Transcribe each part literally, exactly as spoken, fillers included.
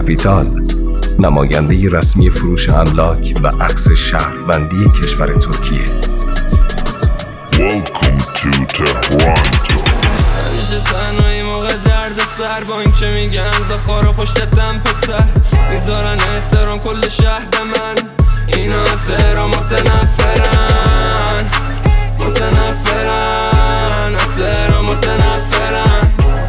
کپیتال، نماینده رسمی فروش املاک و عکس شهروندی کشور ترکیه. Welcome to Toronto. همیشه تنهایی موقع درد سر، با این که میگن زخارا پشت دم پسر، میذارن احترام کل شهر به من. اینا تهران متنفرن، متنفرن، تهران متنفرن،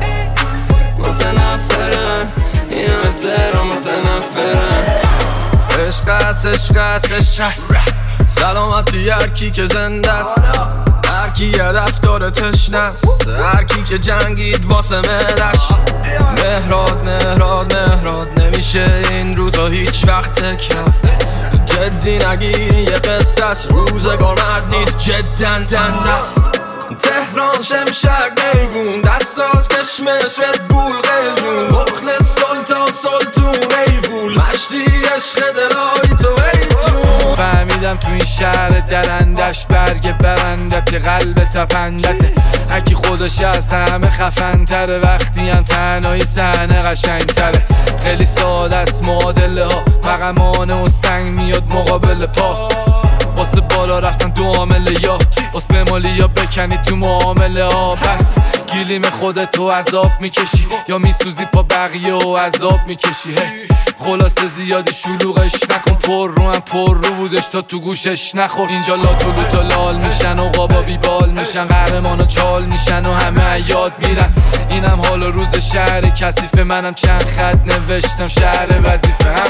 متنفرن، اینا تهران متنفرن. عشق هست، عشق هست، عشق هست، سلامتی هر کی که زنده است، هر کی هدف داره تشنه است، هر کی که جنگید واسه ملش. مهراد مهراد مهراد، نمیشه این روزا هیچ وقت تکرار. جدی نگیر یه قصه است، روزگار مرد نیست جدن دنده است. تهران شمشک میگون، دستاز کشمش ردبول قلیون، مخلص سلطان سلطون ایوول، مشتی عشق دلای تو ایجون. فهمیدم تو این شهر درندش برگ برندت، قلب تپندته، هکی خودش از همه خفن تره، وقتی هم تنهایی صحنه قشنگ تره. خیلی ساده است معادله ها، فقط مانع و سنگ میاد مقابل پا. واسه بالا رفتن دو عامله، یا واسه بمالی یا بکنی تو معامله ها. پس گیلیم خودتو عذاب میکشی، یا میسوزی پا بقیه و عذاب میکشی. هی خلاصه زیادی شلوغش نکن، پر رو هم پر رو بودش تا تو گوشش نخور. اینجا لاتو لوتا لال میشن و قابا بیبال میشن، قهرمان و چال میشن و همه یاد میرن. اینم حال و روز شهر کثیفه، منم چند خط نوشتم شهر وظیفه هم.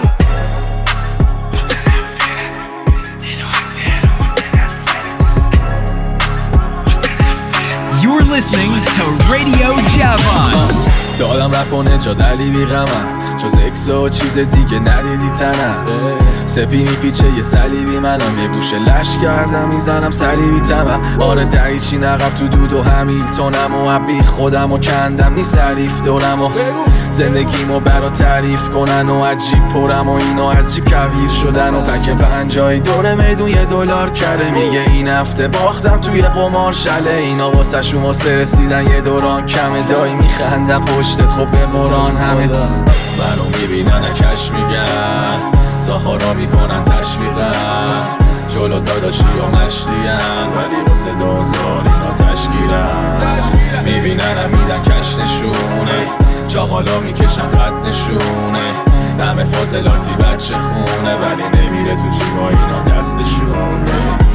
You're listening to Radio Javan. دادم رپ و نجادلی بی غمم، جز اکس و چیز دیگه ندیدی تنم. سپی میپیچه یه صلیبی منم، یه گوشه لش کردم میزنم صلیبی تمم. آره دریچی نقب تو دود و همیلتونم، و عبی خودم و کندم نی سریف دورم، و زندگیمو برا تعریف کنن و عجیب پرم، و اینا از جیب کویر شدن و بک پنجایی دور میدون یه دلار کره. میگه این هفته باختم توی قمار شله، اینا واسه شون واسه رسیدن یه دوران کمه. دایی میخندم پشتت خب به قرآن همه منو میبینن کش میگن، زاخارا میکنن تشویقن، جلو داداشی و مشتین، ولی واسه دوزار اینا تشکیلن. میبینن میدن کش نشونه، چاقالا میکشن خط نشونه، همه فاضلاتی بچه خونه، ولی نمیره تو جیبا اینا دستشونه.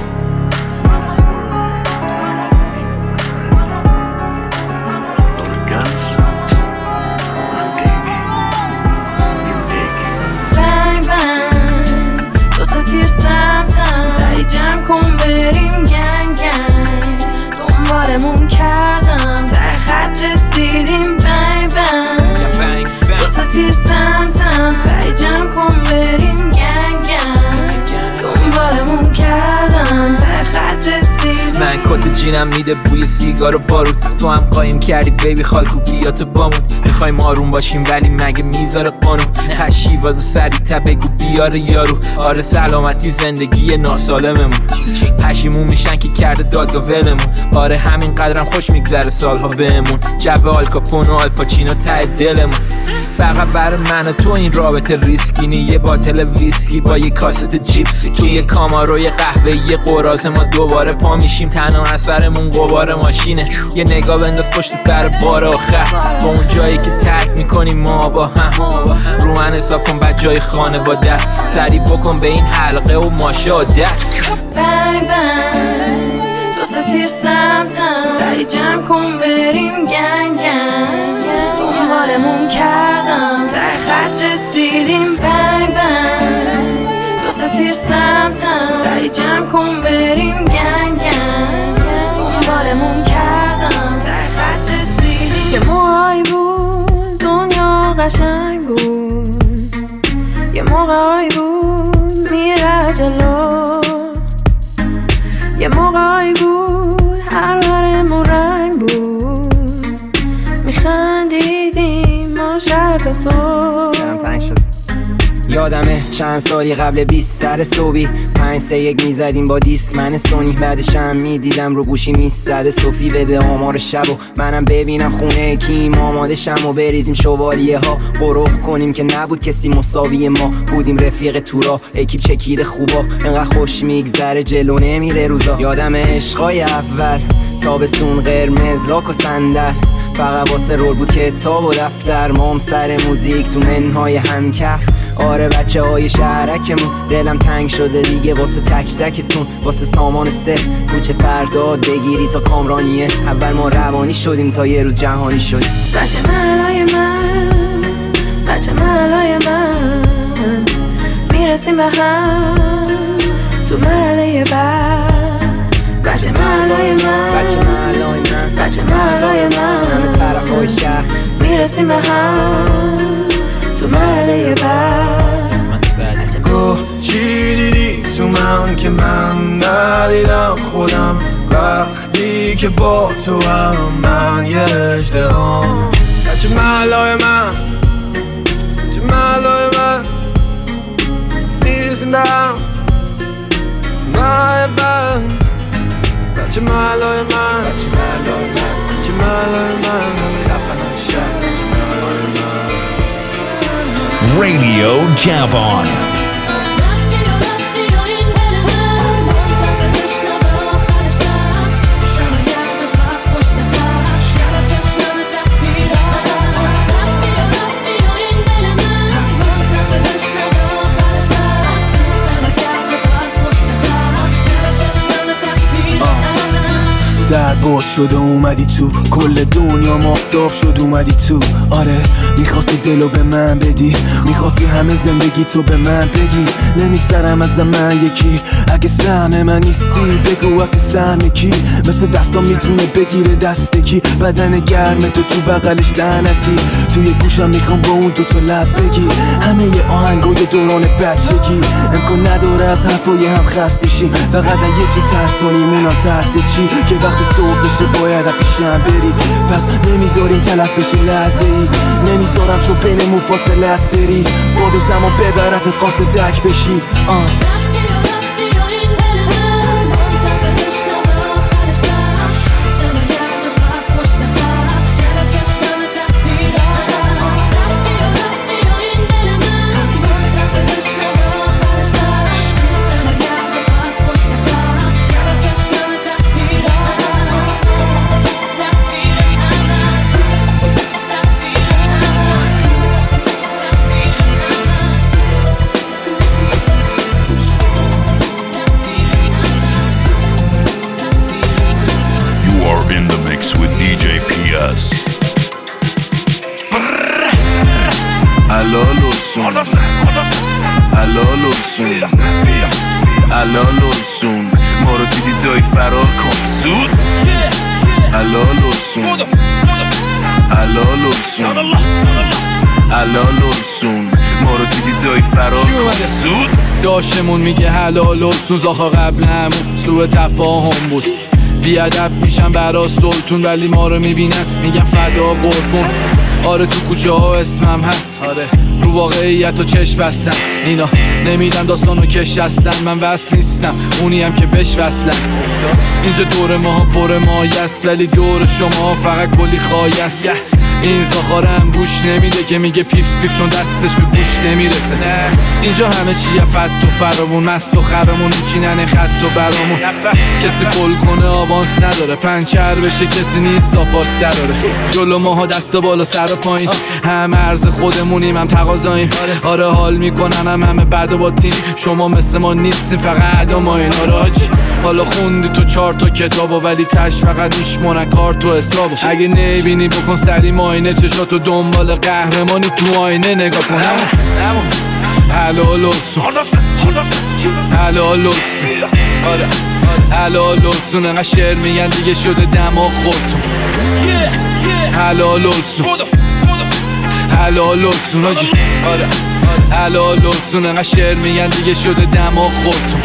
تیر سمتم، سری جمع کن بریم گنگ گنگ، دنبالمون کردم ته خط رسیدیم بنگ بنگ. دوتا تیر سمتم، سری جمع کن بریم گنگ گنگ، دنبالمون کردم ته خط رسیدیم. من کت جینم میده بوی سیگار و بارود، تو هم قایم کردی بیبی خالکو بیات بامود. میخوایم آروم باشیم ولی مگه میذاره قانون، خشی واسه سری تا بگو بیاره یارو. آره سلامتی زندگی ناسالممون، پشیمون میشن که کرده داد و ولمون. آره همین قدرم خوش میگذره سالها بهمون، جو آلکاپون و آلپاچینو ته دلمون. فقط برای من و تو این رابطه ریسکی نی، یه باتل ویسکی با یه کاست جیپسی، توی کامارو یه قهوه یه قراز، ما دوباره پا میشیم تنها اثرمون غبار ماشینه. یه نگاه بنداز پشت در بار آخر، با اون جایی که ترک میکنیم ما با هم. رو من حساب کن بعد جای خانواده، سریع بکن به این حلقه و ماشاءالله. بنگ بنگ دوتا تیر سمتم، سری جمع کن بریم گنگ گنگ، دنبالمون کردم ته خط رسیدیم بنگ بنگ. دوتا تیر سمتم، سری جمع کن بریم گنگ گنگ، دنبالمون کردم ته خط رسیدیم. یه موقعی بود دنیا قشنگ بود، یه موقعی بود میره جلو، یه موقعی بود هر برمون رنگ بود، میخندیدیم ما شهر تا صبح. یادمه چند سالی قبل بیست سر صبحی پنج سه یک میزدیم با دیسک من سونی، بعدش هم میدیدم رو گوشی میزده صوفی بده آمار شب و منم ببینم خونه کیم آماده شم و بریزیم شوالیه ها قروب کنیم که نبود کسی مساوی ما بودیم رفیق تورا اکیپ چکیده خوبا انقدر خوش میگذره جلو نمیره روزا. یادم عشقای اول تابستون قرمز لاک و صندل فقط واسه رول بود کتاب و دفتر مام سر موزیک تو منهای همکف. آره بچه های شهرکمون دلم تنگ شده دیگه واسه تک تکتون واسه سامان سه کوچه فرداد بگیری تا کامرانیه اول ما روانی شدیم تا یه روز جهانی شدیم. بچه محلای من بچه محلای من میرسیم به هم تو مرحله بعد. بچه محلای من بچه محلای من بچه محلای من همه طرف های شهر میرسیم به هم تو مرحله بعد. گوه چی دیدی تو من که من ندیدم خودم وقتی که با تو هم من یه اجدهام. بچه محلای من بچه محلای من میرسیم به هم ماه بعد. بچه محلای من بچه محلای من بچه محلای من خفنم شد بچه محلای من. Radio Javon. در باز شد و اومدی تو کل دنیا مافتاب شد اومدی تو. آره میخواستی دلو به من بدی میخواستی همه زندگی تو به من بگی نمیگذرم از من یکی اگه سهم من نیستی بگو وقتی سهم کی مثل دستام میتونه بگیره دست کی بدن گرم تو تو بغلش لعنتی توی گوشم میخوام با اون دوتا لب بگی همه ی آهنگای دوران بچگی امکان نداره از حرفای هم خسته شیم فقط یه چی ترس کنیم اونم ترس چی که وقتی صبح بشه باید پیشم بری پس نمیذاریم تلف بشه لحظه ای نمیذارم چون بینمون فاصله است بری باد زمان ببرت قاصدک بشی آه. الالورسون ما رو دیدی دایی فرار کن زود الالورسون الالورسون الالورسون ما رو دیدی دایی فرار کن زود داشتمون میگه حلالورسون زاخا قبل همون سوء تفاهم بود بیادب میشن برا سلطون ولی ما رو میبینن میگن فدا قربون. آره تو کوچه ها اسمم هست آره رو واقعیت و چشم بستن اینا نمیدن داستانو کش هستن من وصل نیستم اونی هم که بش وصلن اینجا دور ما پر مایست ولی دور شما فقط کلی خایست این زاخارم گوش نمیده که میگه پیف پیف چون دستش به گوش نمیرسه نه اینجا همه چیه فت و فرامون مست و خرمون میچینن خط و برامون کسی فول کنه آوانس نداره پنچر بشه کسی نیست ساپاس دراره جلو ماها دست و بالا سر و پایین هم عرض خودمونیم هم تقاضاییم آره حال میکنن هم همه بد و باطین شما مثل ما نیستیم فقط و ما این آراجی حالا خوندی تو چهار تا کتابو ولی تش فقط میشمونن کار تو حسابو اگه نبینی بکن سری ماینه چشاتو دنبال قهرمانی تو آینه نگاه کن حلالورسون حلالورسون حلالورسون انقدر شعر میگن دیگه شده دماغ خودتون حلالورسون حلالورسون آجی حلالورسون انقدر شعر میگن دیگه شده دماغ خودتون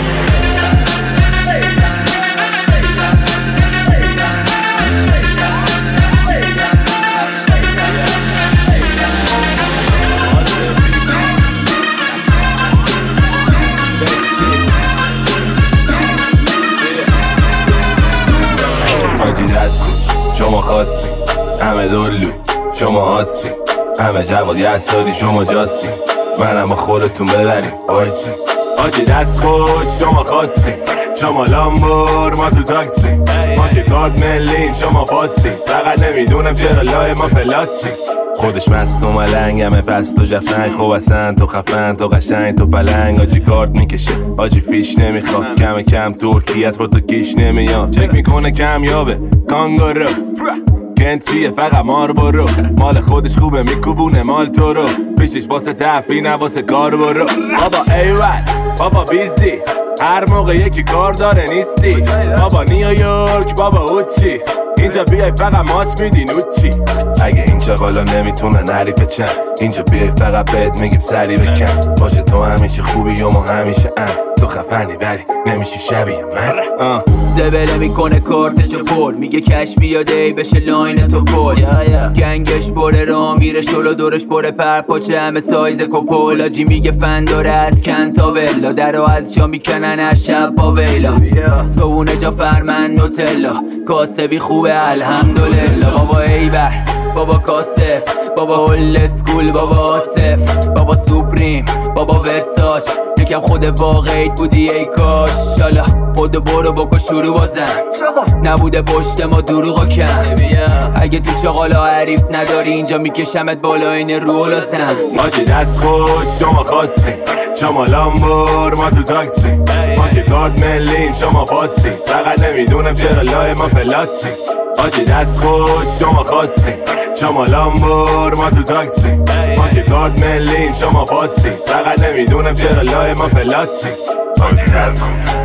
خاصی، همه دلو شما آسی، همه جواد یستاری شما جاستی، من اما خودتون ببریم بایستی. آجی دست خوش شما خاصی، شما لامبور ما تو تاکسی، ما که کارت ملیم شما پاسی، فقط نمیدونم چرا لای ما پلاستی. خودش مست و ملنگمه پس تو جفنگ، خوب اصلا تو خفن تو قشنگ تو پلنگ. آجی کارت میکشه آجی فیش نمیخواد، کم کم ترکی از با تو کیش نمیاد، چک میکنه کمیابه کانگارو کنت چیه فقط مار برو، مال خودش خوبه میکوبونه مال تو رو، پیشش واسه تفری نه واسه کار برو. بابا ایول بابا بیزی هر موقع یکی کار داره نیستی، بابا نیویورک بابا اوچی اینجا بیای فقط ماچ میدی نوچی. اگه این چقالا نمیتونن حریف چند، اینجا بیای فقط بهت میگیم سری بکن، باشه تو همیشه خوبی و ما همیشه ام، تو خفنی ولی نمیشی شبیه من. زبله میکنه کارتشو پول، میگه کش بیاده ای بشه لاین تو پول، گنگش بره را میره شلو دورش بره پر پاچه همه سایز کپول. آجی میگه فن داره از کن تا ولا، درو از جا میکنن هر شب با ویلا، صبونه جا فرمن نوتلا، کاسبی خوبه الحمدلله. بابا ایبر بابا کاسف بابا هول اسکول بابا آصف بابا سوپریم بابا ورساچ، یکم خود واقعیت بودی ای کاش، شالا خودو برو بکن شروع بازم، نبوده پشت ما دروغا کم. اگه تو چاقالا حریف نداری اینجا میکشمت بالا این رو لازم. آجی دست خوش شما خاصی، شما لامبور ما تو تاکسی، ما که کارت ملیم شما پاسی، فقط نمیدونم چرا لای ما پلاستی. آجی دست خوش شما خاصی، شما لامبور ما تو تاکسی، ما که کارت ملیم شما پاسی، فقط نمیدونم چرا لای ما پلاستی. آجی دست خوش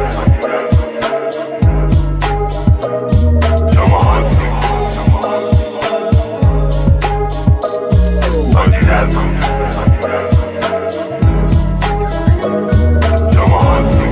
شما خاصی، آجی دست خوش شما خاصی.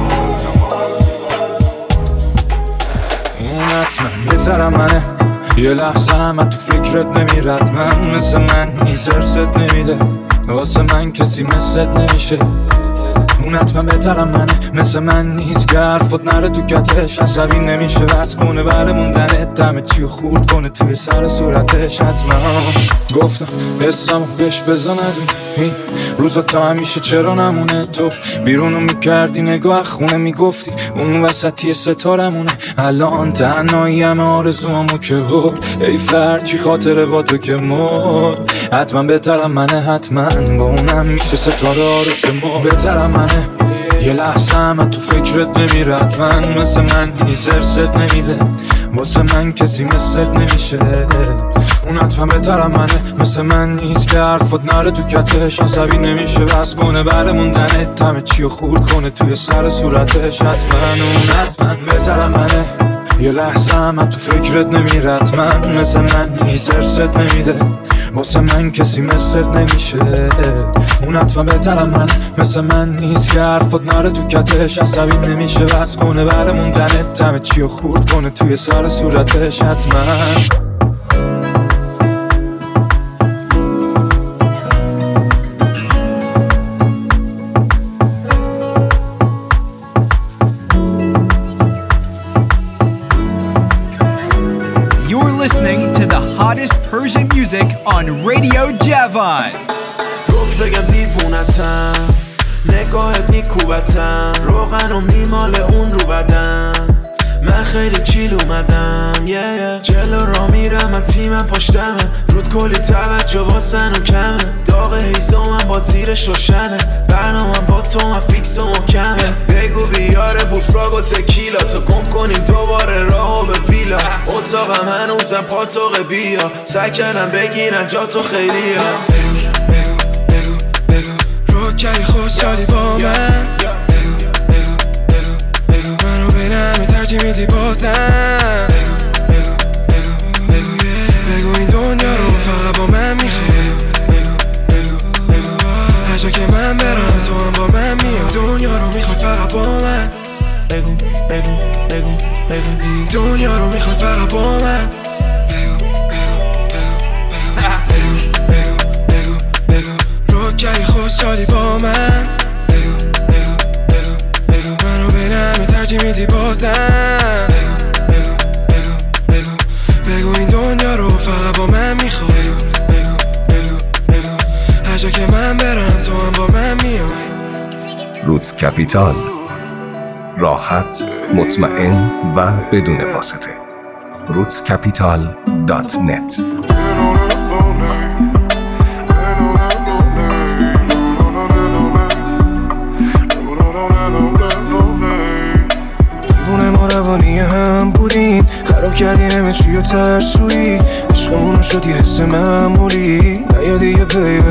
اون حتما بهترم منه، یه لحظه همه تو فکرت نمیرد، من مثل من نیز ارست نمیده، واسه من کسی مثلت نمیشه. اون حتما بهترم منه، مثل من نیز گرفت نره تو کتش، عصبی نمیشه بس کنه بره موندنت، دمه چیو خورد کنه توی سر صورتش. حتما گفتم حسمو بهش بزا ندون، این روزا تا همیشه چرا نمونه، تو بیرونو میکردی نگاه خونه میگفتی اون وسطی ستارمونه، الان تنهایی همه آرزوامو که برد، ای فرچی خاطره با تو که مرد. حتما بهترم منه، حتما با اونم میشه ستاره آرش ما. بهترم منه، یه لحظه همه تو فکرت نمیرد، من مثل من نیز ارست نمیده، واسه من کسی مثلت نمیشه. اون حتما بهترم منه، مثل من نیز که حرفت نره تو کتش، عصبی نمیشه بس کنه بره موندنت، تمه چیو خورد کنه توی سر صورتش. حتما اون حتما بهترم منه، یه لحظه همه تو فکرت نمیرد، من مثل من نیز ارست نمیده، واسه من کسی مثلت نمیشه. اون حتما بهترم من، مثل من نیست که حرفت نره تو کتش، عصبی نمیشه بس کنه بره موندنت، تمه چیو خورد کنه توی سر صورتش. حتما Listening to the hottest Persian music on Radio Javan. روک بگم دیوونتم، نگاهت نیکوبتم، روغن و میمال اون رو بدم، من خیلی چیل اومدم yeah, yeah. جلو را میرم من تیمم پشتمه، رود کلی توجه واسن و کمه، داغ هیزمم با زیرش روشنه، برنامم با تو من فیکس و محکمه. بگو بیاره بولفراگ و تکیلا، تا گم کنیم دوباره راهو به ویلا، اتاقم هنوزم پاتوق بیا، سعی کردم بگیرن جا تو خیلی ها. بگو بگو بگو بگو روکی خوشحالی با من، بگو بگو بگو بگو منو بینم ترجیح میدی بازم، بگو بگو بگو بگو بگو این دنیا رو فقط با من میخوای، بگو بگو بگو هر جا که من برم تو هم با من میای، دنیا رو میخوای فقط با من، بگو بگو بگو بگو این دنیا رو میخوای فقط با من، بگو بگو بگو بگو بگو بگو روکی خوشحالی با من، بگو بگو بگو بگو منو بینم ترجیح میدی بازم، بگو بگو بگو بگو بگو این دنیا رو کپیتال، راحت، مطمئن و بدون واسطه. روتس کپیتال دات نت. دیوونه ما روانی هم بودیم، خراب کردی همه چی و ترسویی، عشقمونو شد یه حس معمولی، نیا دیگه بیبه.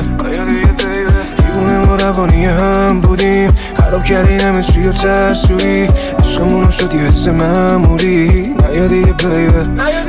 دیوونه ما روانی هم بودیم، خراب کردی همه چی و ترسویی، عشقمونو شد یه حس معمولی، نیا دیگه بیبه.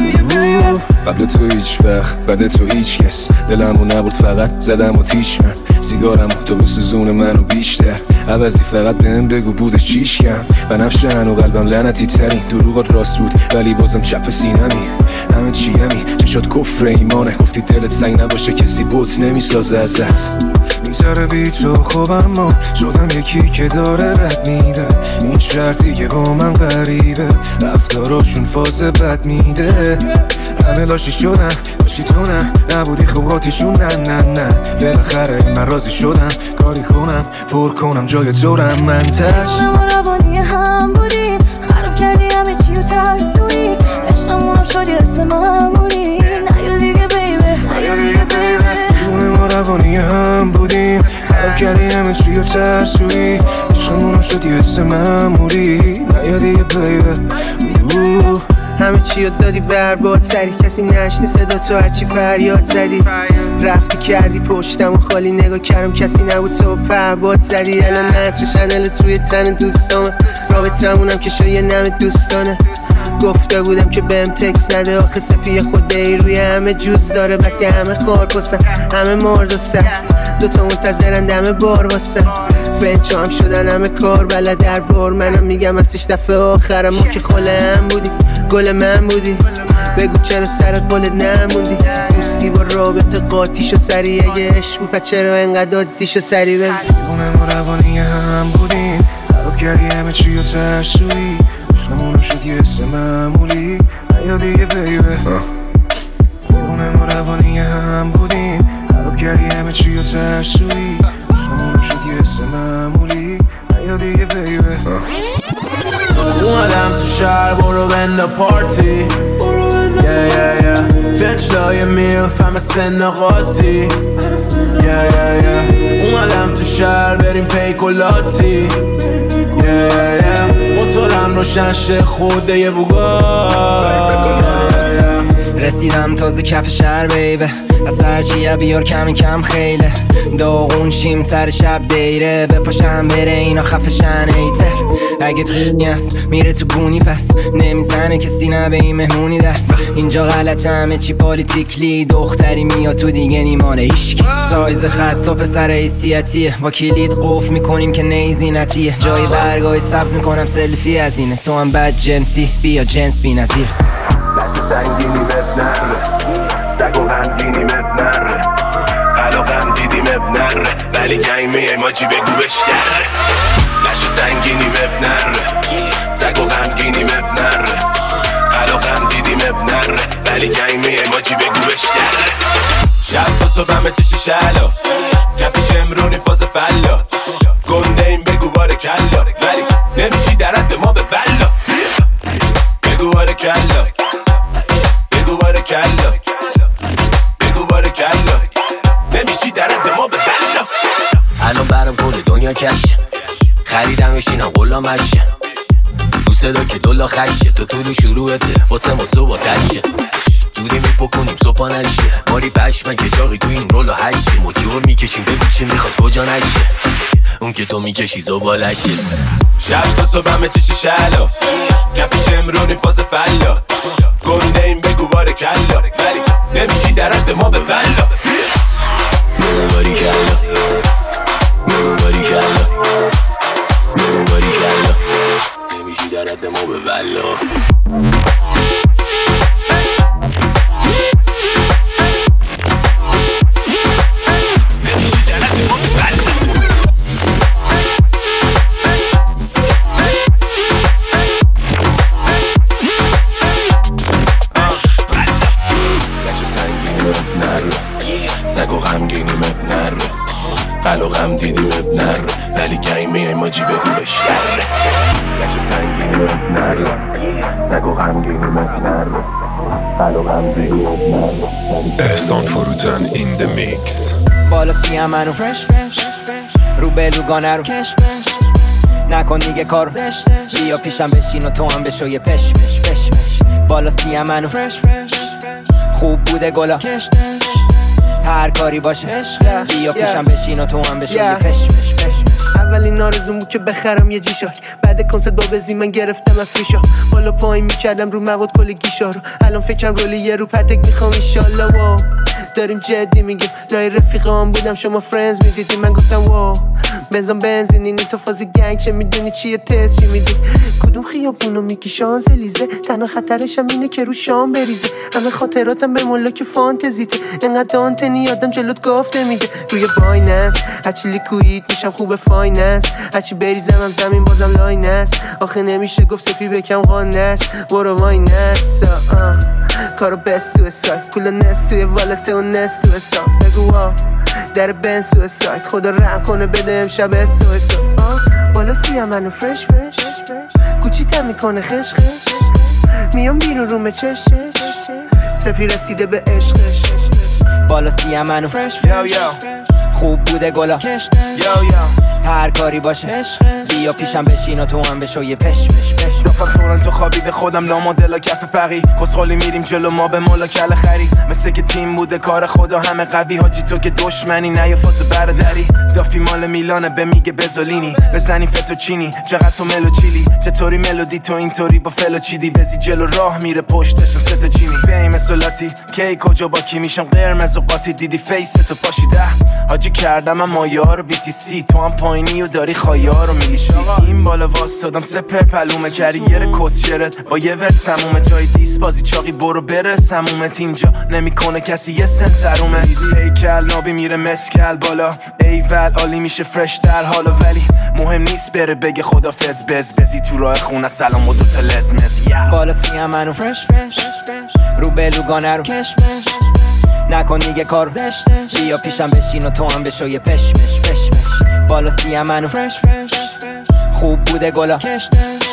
قبل تو هیچ وقت بعد تو هیچ کس، دلمو نبرد فقط زدم و تیش من، سیگارم تو بسوزون منو بیشتر، عوضی فقط بهم بگو بودش چیش کم، بنفش هنو قلبم لعنتی ترین، دروغات راست بود ولی بازم چپ سینمی، همه چیمی چشات کفر ایمانه، گفتی دلت سنگ نباشه کسی بوت نمیسازه ازت، میذاره بی تو خوب اما شدم یکی که داره رد میده، این شرطی که با من غریبه، رفتاراشون فاز بد میده، همه لاشی شدن لاشی تو نه، نبودی خوباتیشون نه نه نه، بالاخره من راضی شدم کاری کنم پر کنم جای دورم من تش. ما روانی هم بودیم، خراب کردی همه چی و ترسویی، عشقمونم شد یه حس معمولی، نیا دیگه بیبه نیا دیگه بیبه. دیوونه ما روانی هم بودیم، خراب کردی همه چی و ترسویی، عشقمونم شد یه حس معمولی، نیا دیگه بیبه. همه چی رو دادی برباد سری، کسی نشنی صدا تو هرچی فریاد زدی، رفتی کردی پشتم و خالی نگاه کردم کسی نبود تو پهباد زدی، الان نتر شنلت روی تن دوستامه، رابطمونم که شو یه نم دوستانه، گفته بودم که بهم تکس نده، آخه سپی خود ای روی همه جوز داره، بس که همه خار پستن همه مرد و سر، دوتا منتظرن دم بار واسن، فنچو هم شدن همه کار بلد در بار، منم میگم ازش دفعه آخرم ما که خاله هم بودی گل من بودی، بگو چرا سر قولت نموندی، دوستی با رابطه قاطی شو سری، اگه عشق بود چرا انقدر عادی شو سری بگو. دیوونه ما روانی هم بودیم، خراب کردی همه چی و ترسویی، عشقمونو شد یه حس معمولی، نیا دیگه بیبه. دیوونه ما روانی هم بودیم، خراب کردی همه چی و ترسویی، عشقمونو شد یه حس معمولی، نیا دیگه بیبه. اومدم تو شهر برو بنده پارتی، yeah, yeah, yeah. فنچ لای میلف همه سن قاطی، yeah, yeah, yeah. اومدم تو شهر بریم پیکولاتی، yeah, yeah, yeah. موتورم روشن شه خوده یه بوگا، رسیدم تازه کف شهر بیبه، از هرچیه بیار کم کم خیله، داغون شیم سر شب دیره، بپاشم بره اینا خفشن ایتر، اگه نیست میره تو گونی پس نمیزنه کسی نه به این مهمونی دست، اینجا غلطه همه چی پالیتیکلی، دختری میاد تو دیگه نیمانه ایشکی، سایز خط و پسر حیثیتیه، با کلید قفل میکنیم که نیزینتیه، جای برگای سبز میکنم سلفی از اینه، تو هم بد جنسی بیا جنس بی نظیر، سنگینی مب نره، دگ و غمگینی مب نره، قل و غم دیدی مب نره، ولی گنگ میای ماجی بگو بشکره، لش سنگینی مب نره، سگ و غمگینی مب نره، قل و غم دیدی مب نره، ولی گنگ میای ماجی بگو بشکره، شب تا صبح همه چشی شلا، کفیش امرونی فاز فلا، گنده این بگو باره کلا، ولی نمیشی در حد ما به فلا، بگو باره کلا، بگو باره کلا، بگو باره کلا، نمیشی در حد ما به فلا. الان برام کل دنیا کشه، خریدم بشینم غلامشه، تو صدا که دولا خشه، تو طول شروعته واسه ما صبح تشه، جوری میپکنیم صبح نشه، ماری پشمن که جاقی تو این رولو هشه، ما جور میکشیم بگو چی میخواد کجا نشه، اون که تو میکشی زبالشه، شب تا صبح همه چشی شلا، کفیش امرونی فاز فلا، گنده این بگو باره کلا، ولی نمیشی در حد ما به فلا، بگو باری کلا، بگو باری کلا، بگو باری کلا، نمیشی در حد ما به فلا. سگ و غمگینی مب نره، قل و غم دیدی مب نره، ولی گنگ میای ماجی بگو نگو غمگینی مسترده بلو غمگینی مسترده احسان فروتن این ده میکس بالا سیم منو فرش فرش رو بلوگانه رو کش بش نکن دیگه کارو بیا پیشم بشین و تو هم بشو یه پش پش پش پش بالا سیم منو فرش فرش خوب بوده گلا کشتش هر کاری باشه بیا پیشم بشین و تو هم بشو یه پش پش پش اولین آرزوم بود که بخرم یه جیشاک بعد کنسرت با بزی من گرفتم افریشا بالا پایین میکردم رو مواد کل گیشا رو الان فکرم رولی یه رو پتک میخوام ایشالله واو داریم جدی میگیم لای رفیقام بودم شما فرندز میدیدی من گفتم واو بنزام بنزینینی تو فاز گنگ چه میدونی چیه تست چی میدی کدوم خیابونو میگی شانزلیزه تنها خطرشم اینه که رو شام بریزه همه خاطراتم به ملاک فانتزیته انقدر دانتنی آدم جلوت گفته میده روی بایننس هرچی لیکوید میشم خوب فایننس هرچی بریزم هم زمین بازم لاینس آخه نمیشه گفت سپی بکم قانس برو واینس کارو بست تو سایت کل نست توی والته و نست تو حساب بگو وا در بنز تو سایت خدا رحم کنه بده امشب اس و اس بالا سیم منو فرش فرش کوچی تم میکنه خش خش میام بیرون رو چش چش سپی رسیده به عشقش بالا سیم منو فرش فرش خوب بوده گلا یو یو هر کاری باشه بیا پیشم بشین و تو هم بشو یه پش پش پش دفعه تورنتو خوابیده خودم لامادلا کف پقی کسخالی میریم جلو ما به مولا کل خری مثل که تیم بوده کار خدا همه قوی حاجی تو که دشمنی نه یه فاز برادری دافی مال میلانه به میگه بزولینی بزنی فتوچینی چقدر تو ملو چیلی چطوری ملودی تو اینطوری با فلو چیدی بزی جلو راه میره پشتشم سه تا چینی فیم سولاتی کی کجا با کی میشم قرمز و قاطی دیدی فیس تو پاشیده حاجی کردم اما یارو بی تی سی تو هم پایینی و داری خایا رو میلیسی این بالا واسدم سپر پلومه کریر کس شرت با یه ورس تمومه جای دیس بازی چاقی برو برس همومت اینجا نمیکنه کسی یه سنترومه هیکل نابی میره مسکل بالا ایول عالی میشه فرش تر حالا ولی مهم نیست بره بگه خدافظ بز بزی تو راه خونه سلام و دوتا لزمز بالا سیم منو فرش فرش رو بلوگانه رو کش مش نکن دیگه کارو بیا پیشم بشین و تو هم بشو یه پش پش پش پش بالا سیم منو فرش فرش خوب بوده گلا کشتش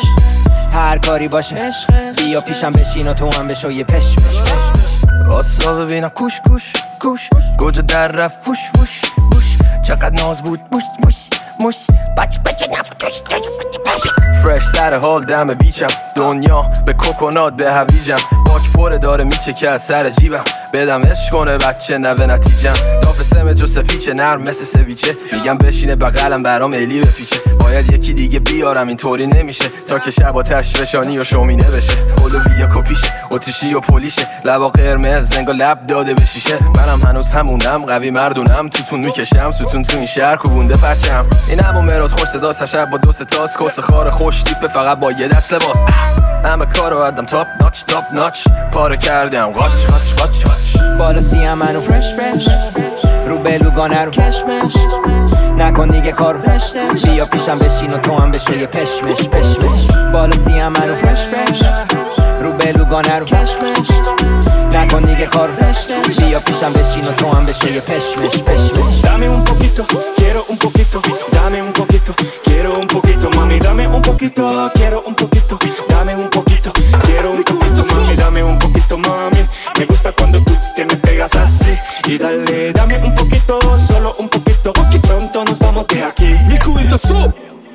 هر کاری باشه بیا پیشم بشین و تو هم بشو یه پش پش پش آسا ببینم کوش کوش کوش گوجه در رفت فوش فوش بوش چقدر ناز بود موش موش موش بچ بچ نب توش توش فرش سر حال دم بیچم دنیا به کوکونات به هویجم باک پره داره میچکه از سر جیبم بدم عشق کنه بچه نوه نتیجم داف سم جوسه پیچه نرم مثل سویچه میگم بشینه بغلم برام الی بپیچه باید یکی دیگه بیارم اینطوری نمیشه تا که شب آتش فشانی و شومینه بشه اولویا کپیشه اتیشی و پلیشه لبا قرمز زنگا لب داده به شیشه منم هنوز همونم قوی مردونم توتون میکشم ستون تو این شهر کوبونده پرچم این همون مراد خوش صدا شب با دوست تاس کس خار خوش تیپه فقط با یه دست لباس همه کارو ادم تاپ ناچ تاپ ناچ پاره کردم قاچ قاچ قاچ قاچ بالا سیم منو فرش فرش رو بلوگانه رو کشمش نکن دیگه کارو بیا پیشم بشین و تو هم بشو یه پش مش پش مش بالا سیم منو فرش فرش رو بلوگانه رو کشمش نکن دیگه کارو بیا پیشم بشین و تو هم بشو یه پش مش پش مش Dame un poquito, quiero un poquito, dame un poquito, quiero un poquito, mami, dame un poquito, quiero un poquito, dame un poquito, quiero un poquito, mami, dame un poquito, mami, me gusta cuando tú te me pegas así, y dale, dame un poquito, solo un poquito, porque pronto nos vamos de aquí. Mi cubito sub.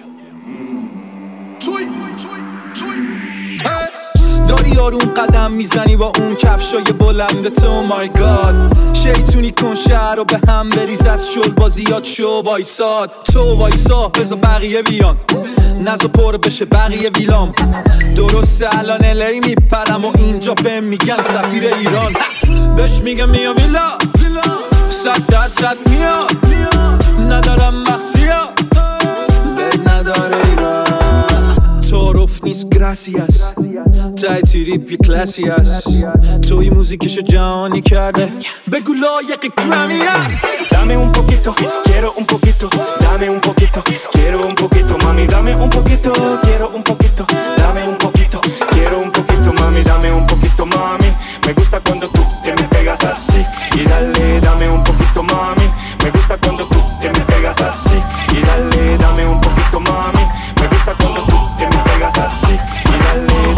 داری آروم قدم میزنی با اون کفشای بلندت او مای گاد شیطونی کن شهر رو به هم بریز از شل بازیات شو وایساد تو وایسا بذار بقیه بیان نزا پر بشه بقیه ویلام درسته الان الی میپرم و اینجا بهم میگن سفیر ایران بهش میگم میا ویلا صد درصد میا ندارم مخزیا بد نداره ایران تعارف نیست گراسیاس تای تریپ یه کلاسی هست توی موزیکشو جهانی کرده بگو لایق گرامی هست Dame un poquito, quiero un poquito, dame un poquito, quiero un poquito, mami, dame un poquito, quiero un poquito, dame un poquito, quiero un poquito, mami, dame un poquito, mami, me gusta cuando tú te me pegas así, y dale, dame un poquito, mami, me gusta cuando tú te me pegas así, y dale, dame un poquito, mami, me gusta cuando tú te me pegas así, y dale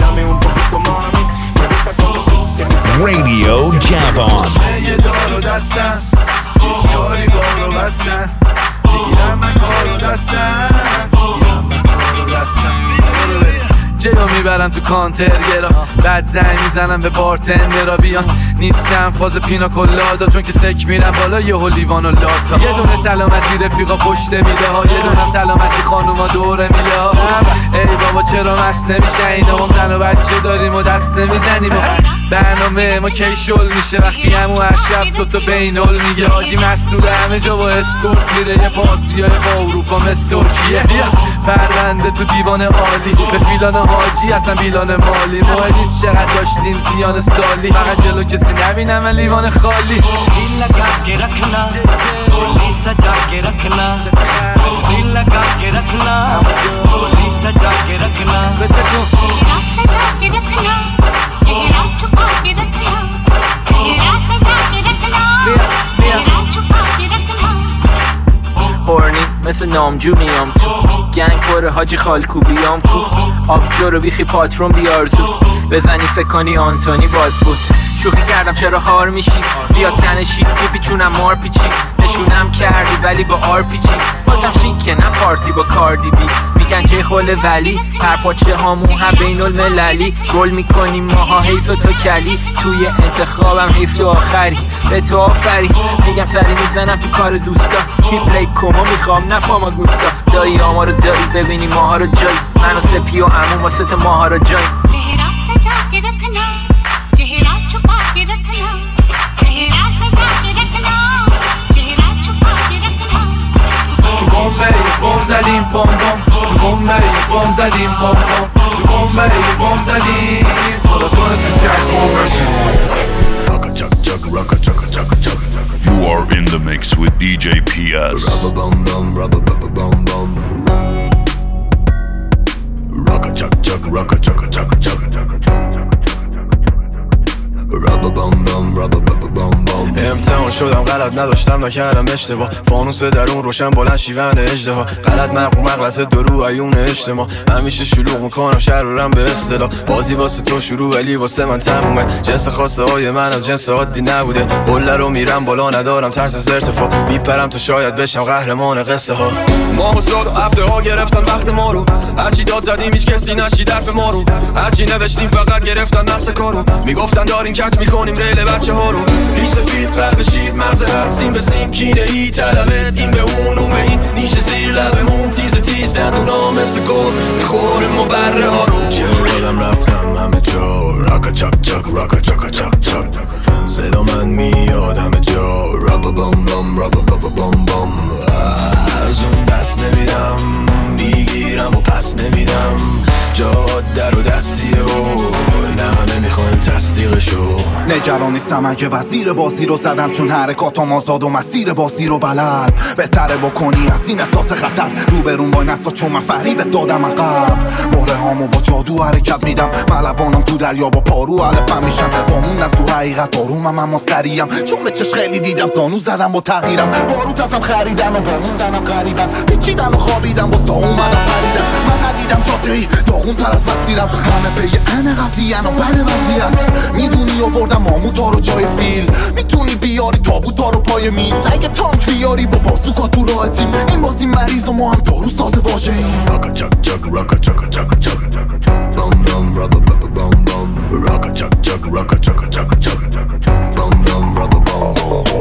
جلو میبرم تو کانتر گرا، بعد زنگ میزنم به بارتندرا بیان. نیستم فاز پینا کلادا چون که سک میرم بالا یهو لیوان و لاتا. یه دونه سلامتی رفیقا پشت میله ها، یه دونه سلامتی خانوما دوره میله ها. ای بابا چرا مست نمیشه اینا، ما زن و بچه داریم و دست نمیزنیم. برنامه ما کی شل میشه وقتی همو هر شب دوتا بینال میگه حاجی مسئول همه جا با اسکورت میره. یه پاسیای با اروپا مثل ترکیه، پرونده تو دیوان عالی به فیلان حاجی اصلا بیلان مالی. مهم نیست چقدر داشتیم زیان سالی، فقط جلو کسی نبینم لیوان خالی. दिल लगा के रखना गोली सजा के रखना दिल लगा के रखना गोली सजा के रखना चेहरा सजा के रखना चेहरा छुपा के रखना चेहरा सजा के रखना चेहरा छुपा के रखना هورنی مثل نامجو میام تو گنگ پره حاجی خالکو بیام کو آبجو رو بیخی پاترون بیار تو بزنی فکر کنی آنتونی باد بود. شوخی کردم چرا هار میشی زیاد تنشی میپیچونم مار پیچی نشونم کردی ولی با آر پیچی بازم شیکه نه پارتی با کاردی بی میگن که خل ولی هر پاچه هامون هم بین المللی گل میکنیم ماها حیف و تو کلی توی انتخابم حیف تو آخری به تو آفری میگم سری میزنم تو کار دوستا تیپ ریک کما میخوام نفاما گوستا دایی آما رو داری ببینی ماها رو جای من و سپی و عموم واسه تو ماها رو جای चेहरा सजा के रखना चेहरा छुपा के रखना चेहरा सजा के रखना चेहरा छुपा के रखना تو بمبئی بم زدیم بم بم تو بمبئی بم زدیم بم بم تو بمبئی بم زدیم خدا کنه تو شهر بم بشیم. Rocka chuck chuck rocka chuck chuck chuck. You are in the mix with D J P S. Rubba bum bum rubba bum bum bum. Rocka chuck chuck rocka chuck chuck chuck. Rubba bum bum rubba bum bum bum. امتحان شدم غلط نداشتم نکردم اشتباه فانوس درون روشن بلند شیون اژدها غلط مقروم مغلط درو عیون اجتماع همیشه شلوغ میکنم شهر رو رم به اصطلاح بازی واسه تو شروع ولی واسه من تمومه جنس خواسته های من از جنس عادی نبوده قله رو میرم بالا ندارم ترس از ارتفاع میپرم تا شاید بشم قهرمان قصه ها ماه و سال و هفته ها گرفتن وقت ما رو هرچی داد زدیم هیچ کسی نشید حرف ما رو هرچی نوشتیم فقط گرفتن نقص کارو میگفتن داریم کج میکنیم ریل بچه ها رو ریش سفید قلب شیر مغز هر سیم به سیم کینه ای طلبت این به اون اون به این نیش زیر لبمون تیز تیز دندونا مثل گل میخوریم و بره ها رو یادم رفتم همه جا راکا چاک چاک راکا چاکا چاک چاک صدا من میاد همه جا رابا بام بام رابا بابا بام بام از اون دست نمیدم میگیرم و پس نمیدم جاد در و دستیه و نه نمیخوایم تصدیقشو نگران نیستم اگه وزیر بازی رو زدم چون حرکاتم آزاد و مسیر بازی رو بلد بهتره بکنی از این احساس خطر روبرون با نسا چون من فریبت دادم عقب مهره هامو با جادو حرکت میدم ملوانم تو دریا با پارو علفم میشن بامونم تو حقیقت آرومم اما سریعم چون به چش خیلی دیدم زانو زدم با تغییرم باروت ازم خریدن و باموندنم غریبن پیچیدن و خوابیدم با سا اومدم پریدم من ندیدم جاده‌ای داغون تر از مسیرم همه به یه ان قضیه و بد وضعیت میدونی آوردم ماموتا رو جای فیل میتونی بیاری تابوتا رو پای میز اگه تانک بیاری با بازوکا تو راه تیم این بازی مریض و ما هم دارو ساز واژه ایم راکا چاک چاک راکا چاک چاک چاک بام بام رابا بابا بام بام راکا چاک چاک راکا چاک چاک چاک بام بام رابا بام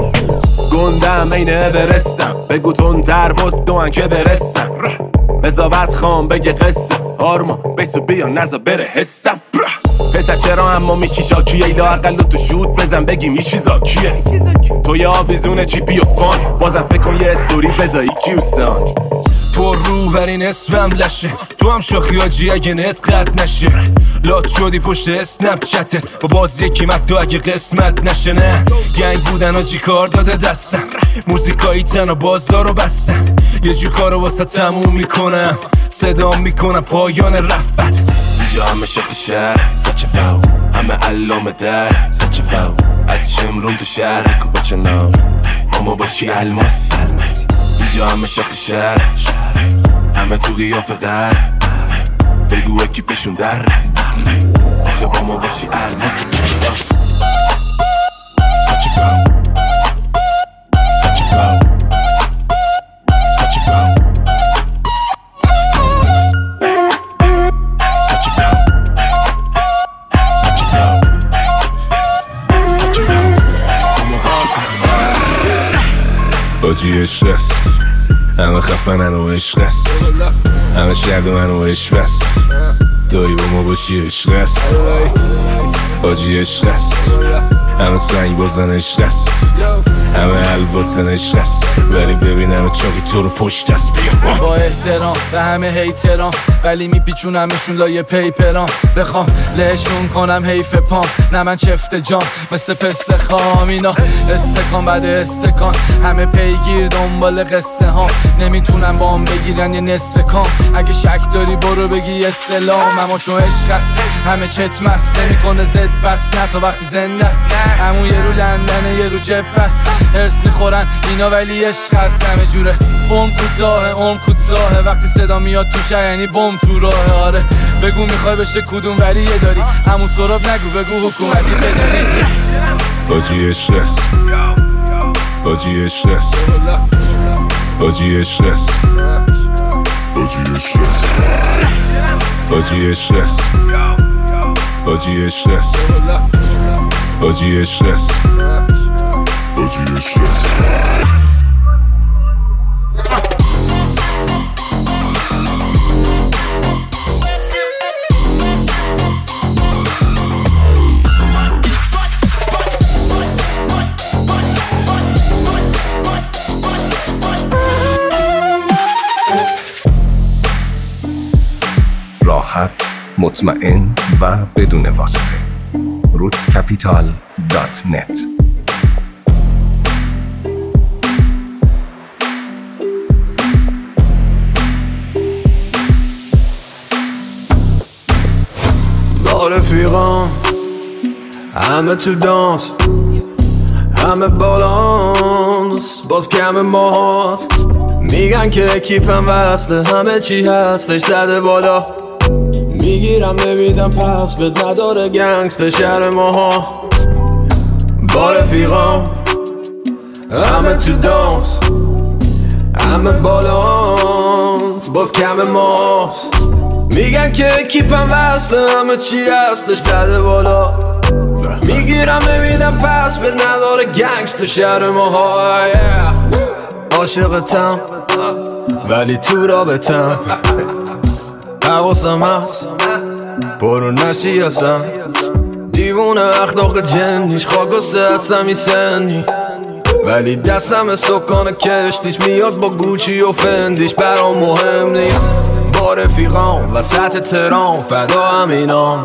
گندم این برستم بگو تون تر بود دوان که برسم بزابت خام بگه قصه آرما بیسو بیا نزا بره حسم پسر چرا اما میشی شاکیه ایلا اقل تو شود بزن بگی میشی زاکیه تو یه آویزون چیپی و فان بازم فکر کن یه استوری بزایی کیوسان پر رو ورین اسمم لشه تو هم شاخی آجی اگه نت قد نشه لات شدی پشت اسنپ چتت با بازی کیمت تو اگه قسمت نشه نه گنگ بودن آجی کار داده دستم موزیکایی تن و بازار رو بستن یه جو کارو واسه تموم میکنم صدام میکنم پایان رفت اینجا همه شخص شهر سچه فاو همه علام در سچه فاو از شمرون تو شهر کن با چناو اما باشی الماسی اینجا همه شخص شهر همه تو قیافه در بگو اکی پشون در آخه با ما باشی الماسی سچه فاو سچه فاو سچه فاو سچه فاو آجی عشق است، همه خفنن و عشق است، همه شرد من و عشق است، دایی با ما باشی عشق است. آجی عشق است، همه سنگ بازن عشق است، همه الواتن عشق است، ولی ببینم چاقی تو رو پشت است. بیا با احترام به همه هیتران، ولی میپیچونمشون لایه پیپران. بخوام لهشون کنم حیف پام، نه من چفت جام مثل پست خام. اینا استکان بعد استکان، همه پیگیر دنبال قصه ها، نمیتونم با هم بگیرن یه نصف کام. اگه شک داری برو بگی استلام، اما چون عشق است همه چت مست، نمیکنه زد بس نه تا وقتی زنده است. همون یه رو لندنه یه رو جب است، هرس میخورن اینا ولی عشق است. همه جوره بم کوتاه عمر کوتاهه، وقتی صدا میاد توشه یعنی بم تو راه. آره بگو میخوای بشه کدوم ولی یه داری همون سراب نگو بگو حکومتی تجاری. آجی عشق است، آجی عشق است، آجی عشق است، آجی عشق است، آجی عشق است، آجی عشق است، آجی عشق است، آجی عشق است. راحت، مطمئن و بدون واسطه. روتس کپیتال دات نت. با رفیقام همه تو دانس، همه بالانس، باز کم ماست. میگن که اکیپم وصله، همه چی هستش زده بالا. میگیرم نمیدم پس بد نداره گنگست شهر ماها. با رفیقام همه تو دانس، همه بالانس، باز کم ماست. میگن که اکیپم وصله، همه چی هستش زده بالا. میگیرم نمیدم پس بد نداره گنگست شهر ماها. عاشقتم ولی تو رابطم، حواسم هست برو نشی هستم. دیوونه اخلاق جنیش خاک و سه هستم سنی، ولی دستم سکان کشتیش میاد با گوچی و فندیش. برام مهم نیست با رفیقام وسط ترام، فدا همینام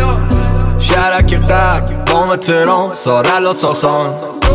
شرک قرب بام ترام، سارل و ساسان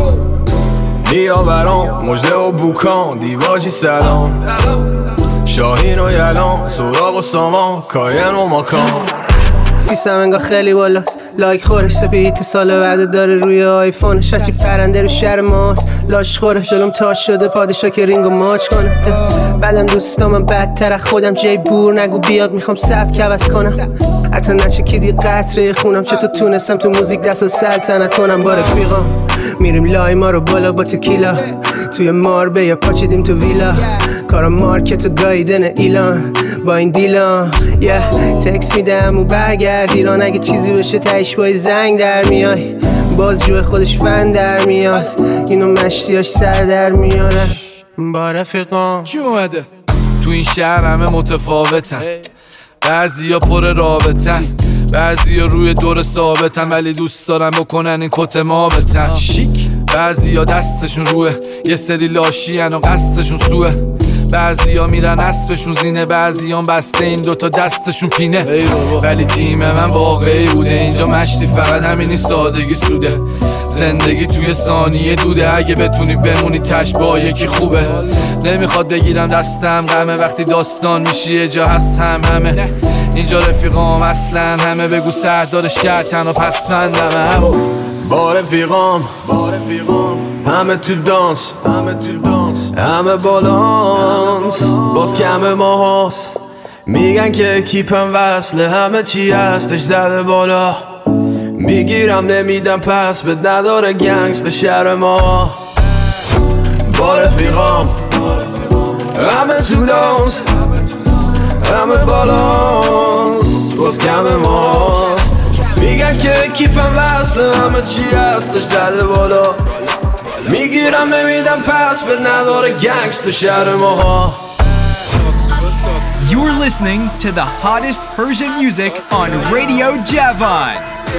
بیا برام مجده و بوکان دیواجی سلام. شاهین و یلان سراغ و سامان کاین و ماکان. سیستم انگاه خیلی بالاست، لایک خورش سپیت سال بعد داره روی آیفونش. هرچی پرنده رو شهر ماست لاش خورش، جلوم تاش شده پادشا که رینگو ماچ کنه. بلم دوستامم بدتر خودم، جای بور نگو بیاد میخوام سبک عوض کنم. حتی نچکیدی قطره خونم، چطور تونستم تو موزیک دست و سلطنت کنم. با رفیقام میریم لای ما رو بالا با تکیلا، توی ماربه یا پاچیدیم تو ویلا. کارا مارکت و گایدن ایلان با این دیلان. یه yeah. تکس میدم و برگرد ایران، اگه چیزی بشه تایش بای زنگ در میای. باز جوه خودش فن در میاد، اینو مشتیاش سر در میارن. با رفیقان چی اومده؟ تو این شهر همه متفاوتن، بعضی ها پر رابطن، بعضی ها روی دور ثابتن، ولی دوست دارن بکنن این کت مابتن. بعضی ها دستشون روه، یه سری لاشین و قصدشون سوه. بعضی ها میرن اسبشون زینه، بعضی ها بسته این دوتا دستشون پینه. ولی تیم من واقعی بوده، اینجا مشتی فقط همینی سادگی سوده. زندگی توی ثانیه دوده، اگه بتونی بمونی تش با یکی خوبه. نمیخواد بگیرم دستم غمه، وقتی داستان میشی یه جا هست هم همه. اینجا رفیقام اصلا همه، بگو سردار شهر تنها پسفندمه. با رفیقام با رفیقام همه تو دانس، همه تو دانس، همه بالانس، باز کم ما هست. میگن که اکیپم وصله، همه چی هستش زده بالا. میگیرم نمیدم پس بد نداره گنگست شهر ما. با رفیقام همه تو دانس، همه بالانس، باز کم ما. میگن که اکیپم وصله، همه چی هستش زده بالا. میگیرم نمیدم پس به نداره گنگست شهر ماها. You're listening to the hottest Persian music on Radio Javan.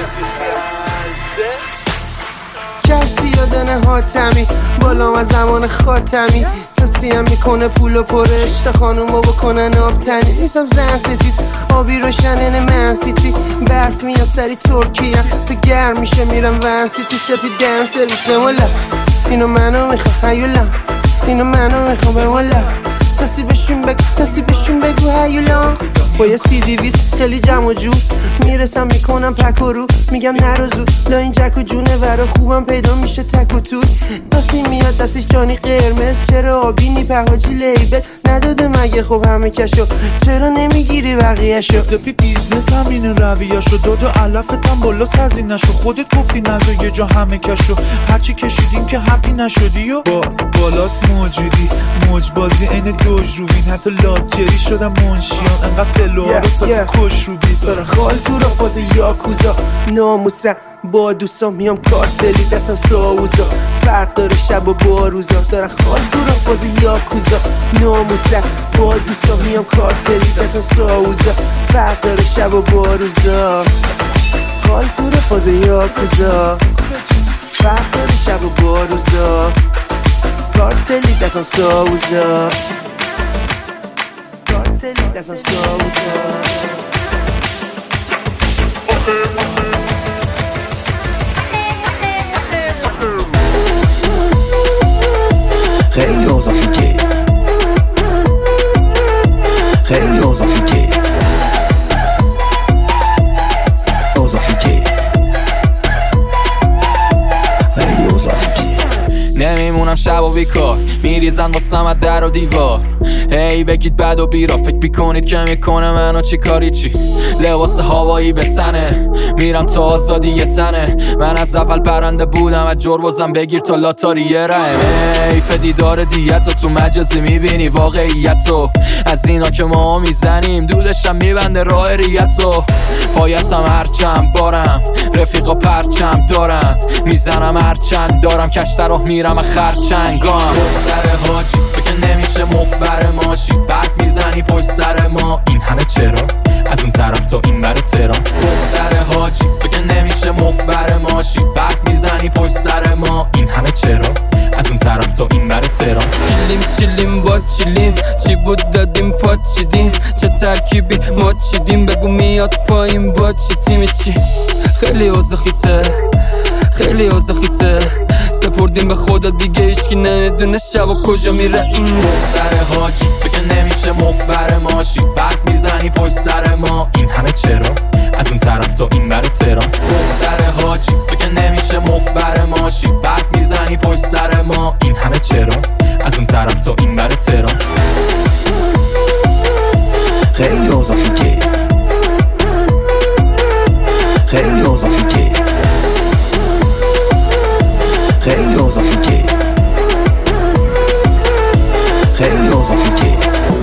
کشتی یادنه حاتمی بالام از زمان خاتمی توصیم میکنه پول و پرشت خانومو بکنن آبتنی نیستم زن ستیز آبی روشنن من سیتی برف میاد سری ترکیه تو گرم میشه میرم ون سیتی سپیدن سرویس بمولا اینو منو میخوام هیولا اینو منو میخوام بمولا تاسی بشون بگو تاسی بشون بگو هیولا با یه سی دیویست خیلی جمع و جور میرسم میکنم پک و رو میگم نروزو لا این جک و جونه ورا خوبم پیدا میشه تک و توی تاسی میاد دستش جانی قرمز چرا آبی نی پهاجی لیبل نداده مگه خب همه کشو چرا نمیگیری بقیهشو سپی بیزنس همینه رویهشو داد و علفتم بالا سزینشو خودت گفتی نزا یه جا همه کشو هرچی کشیدیم که حقی نشدی و باز بالاست موجودی موج بازی این دوج روبین حتی لاجری شدم منشیان انقدر فلوها رو تازه کش رو بید دارم خال تو را فاز یاکوزا ناموسم با دوستان میام کارتلی دستم ساوزا فرق داره شب و با روزا دارم خال تو را فاز یاکوزا ناموسم با دوستان میام کارتلی دستم ساوزا فرق داره شب و با روزا خال تو را فاز یاکوزا فرق داره شب و با روزا کارتلی دستم ساوزا کارتلی دستم ساوزا خیلی اوضاع فیکه خیلی اوضاع فیکه اوضاع فیکه خیلی اوضاع فیکه نمیمونم شب و بیکار میریزن واسم از در و دیوار هی بگید بد و بیرا فکر بیکنید که میکنه منو چی کاری چی لباس هوایی به تنه میرم تا آزادی یه تنه من از اول پرنده بودم از جربازم بگیر تا لاتاری یه رهم حیف دیدار دیتو تو مجازی میبینی واقعیتو از اینا که ما میزنیم دودشم میبنده راه ریتو پایتم هرچند بارم رفیقا پرچم دارم میزنم هرچند دارم کشتر راه میرم خرچنگام دختر حاجی تو که نمیشه مفبر ماشی برف میزنی پشت سر ما این همه چرا از اون طرف تا این بر تهران دختر حاجی تو که نمیشه مفبر ماشی برف میزنی پشت سر ما این همه چرا از اون طرف تا این بر تهران چیلیم چیلیم با چیلیم چی بود دادیم پات چیدیم چه ترکیبی ما چیدیم بگو میاد پایین با چی تیمی چی خیلی اوزخیته خیلی اوزخیته سپردیم به خدا دیگه ایشکی نمیدونه شب و کجا میره این دختر حاجی تو که نمیشه مفبر ماشی برف میزنی پشت سر ما این همه چرا از اون طرف تا این بر تهران دختر حاجی تو که نمیشه مفبر ماشی برف میزنی پشت سر ما این همه چرا از اون طرف تا این بر تهران خیلی اوضاع فیکه خیلی اوضاع فیکه خیلی اوضاع فیکه خیلی اوضاع فیکه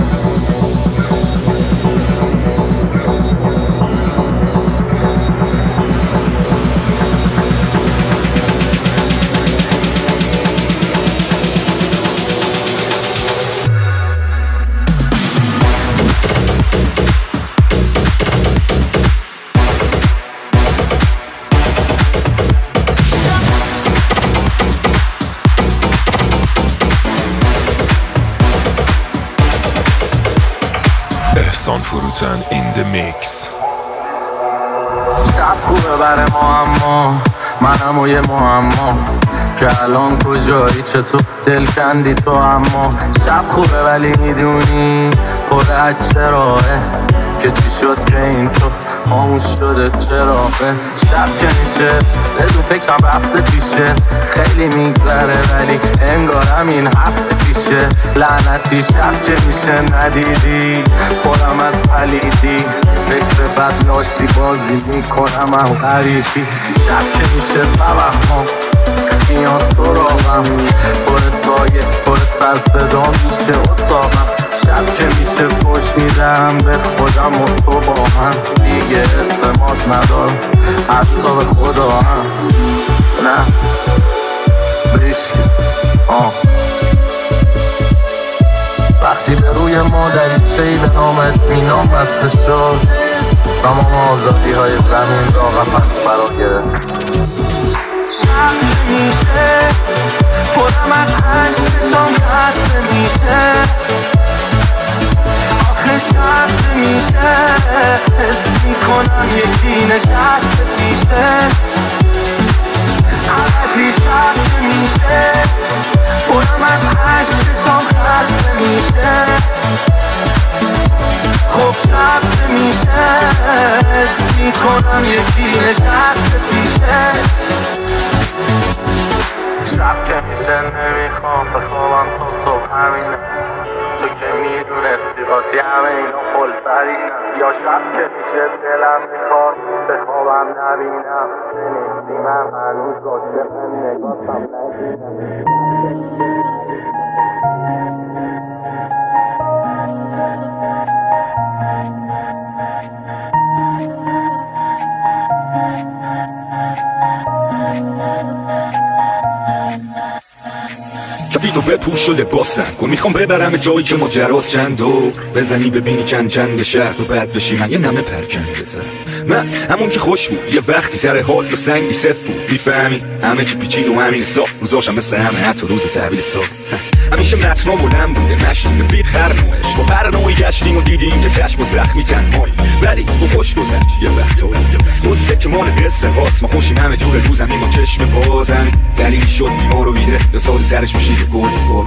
احسان فروتن in the mix. شب خوبه بر ما اما منم و یه معما که الان کجایی چطور دل کندی تو اما شب خوبه ولی میدونی پر از چراهه که چی شد که این تو خاموش شده چراغه شب که میشه بدون فکرم رفته پیشه خیلی میگذره ولی انگارم این هفته پیشه لعنتی شب که میشه ندیدی پرم از پلیدی فکر بد لاشی بازی میکنم هم غریبی شب که میشه توهم میان سراغم پر سایه پر سر صدا میشه اتاقم شب که میشه فوش میدم به خودم و تو با هم دیگه اعتماد ندارم حتی به خدا هم نه بشکی آه وقتی به روی ما دریچه‌ای به نام اطمینان بسته شد تمام آزادی های زمین را قفس فرا گرفت. شب میشه پرم از عشق چشام خسته میشه آخه شب میشه حس میکنم یکی نشسته پیشه عوضی شب میشه پرم از عشق چشام خسته میشه خب شب میشه حس میکنم یکی نشسته پیشه شب که میشه نمیخوام بخوابم تا صبح همینه تو که میدونستی قاطی همه اینا خلطرینم یا شب که میشه دلم میخواد بخوابم نبینم نمیستی من هنوز عاشق نگاهتم نگیرم کفیتو بپوش و لباسم کن میخوام ببرم جایی که ماجراست چند دور بزنی ببینی چند چند شهر تو بد بشی من یه نمه پرکن بزن من همون که خوش بود یه وقتی سر حال یا سنگی صف بود میفهمی همه چی پیچید و همین صاف روزاشم مثل همه حتی روز تحویل صاف همیشه متنا بلند بوده نشتیم رفیق هر نوعش با هر نوعی گشتیم و دیدیم که چشم و زخمی تنهایی ولی با خوش گذشت یه وقتایی قصه که مال قصه هاست ما خوشیم همه جور روزمی ما چشم بازمی دلیلی شد بیمار و بیده یا سال ترش میشید و گل گل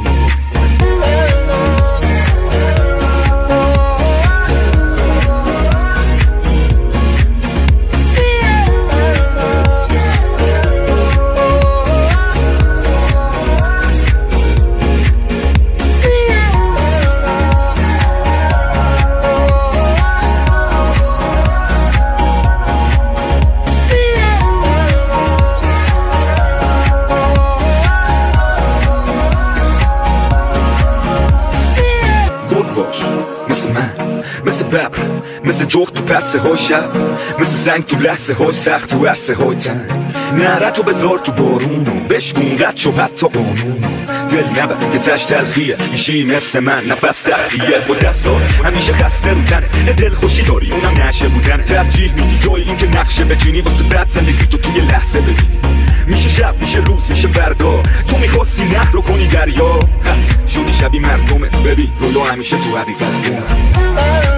مثل من مثل ببر مثل جغد تو پسه های شب مثل زنگ تو لحظه های سخت تو عرصه های تن نرتو بذار تو بارونو بشکون رد شو حتی قانونو دل نبر که تش تلخیه ایشی مثل من نفس تخیه با دستا همیشه خسته رو تنه دل خوشی داری اونم نشه بودن ترجیح میدی جای این که نقشه بچینی واسه بد زندگی تو توی لحظه ببینی میشه شب میشه روز میشه فردا تو میخواستی نهر رو کنی دریا شدی شبی مردمت ببین رویا همیشه تو حقیقت